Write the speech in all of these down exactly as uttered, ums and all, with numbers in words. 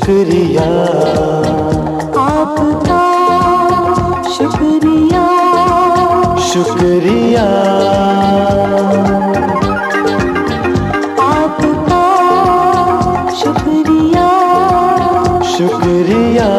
शुक्रिया आपका, शुक्रिया शुक्रिया आपका, शुक्रिया शुक्रिया।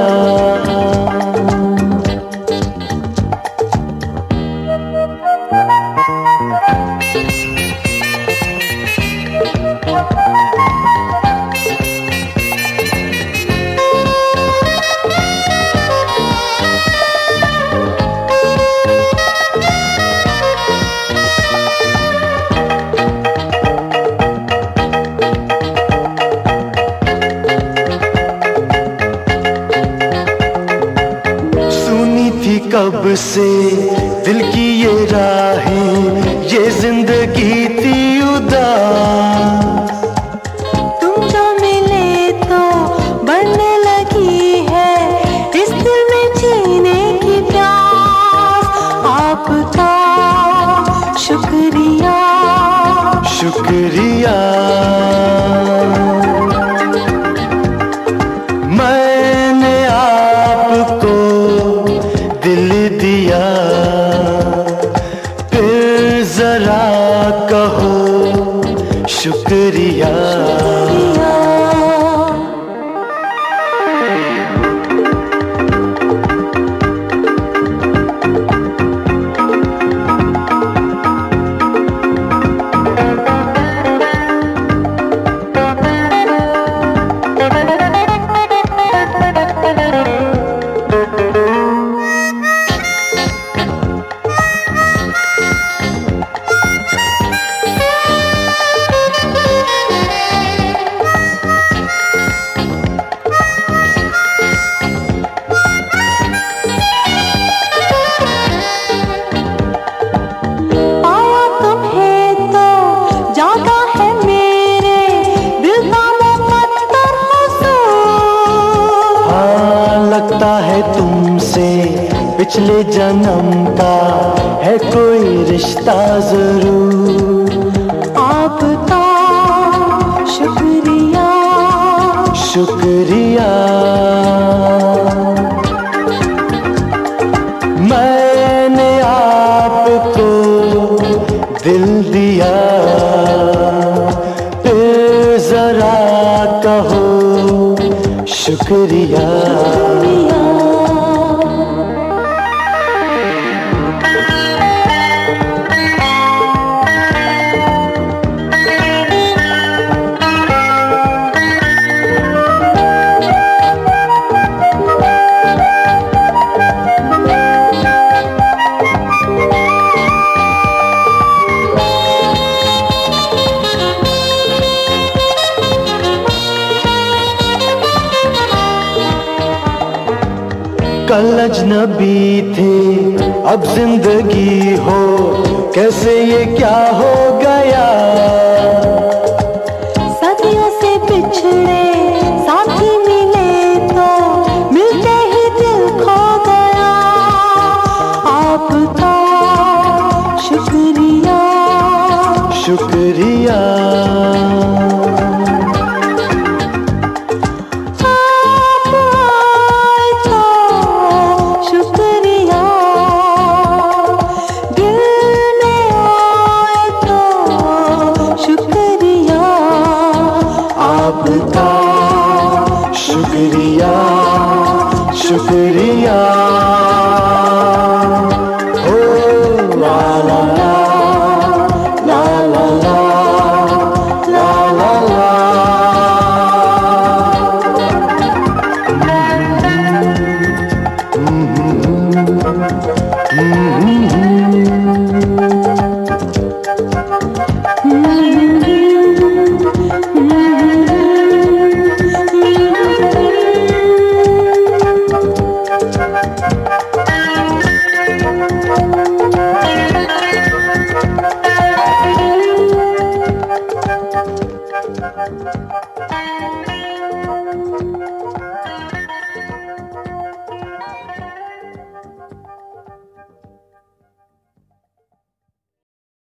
कब से दिल की ये राहें, ये जिंदगी थी उदास। तुम जो मिले तो बढ़ने लगी है इस दिल में जीने की प्यास। आपका शुक्रिया शुक्रिया मैंने आपको दिल दिया, फिर जरा कहो शुक्रिया। लगता है तुमसे पिछले जन्म का है कोई रिश्ता जरूर। आपका शुक्रिया शुक्रिया मैंने आपको दिल दिया, फिर जरा कहो शुक्रिया। कल अजनबी थे अब जिंदगी हो, कैसे ये क्या हो गया। सदियों से बिछड़े साथी मिले तो मिलते ही दिल खो गया। आपका शुक्रिया शुक्रिया आपका शुक्रिया शुक्रिया। ओ ला ला ला ला ला ला ला ला। Thank you.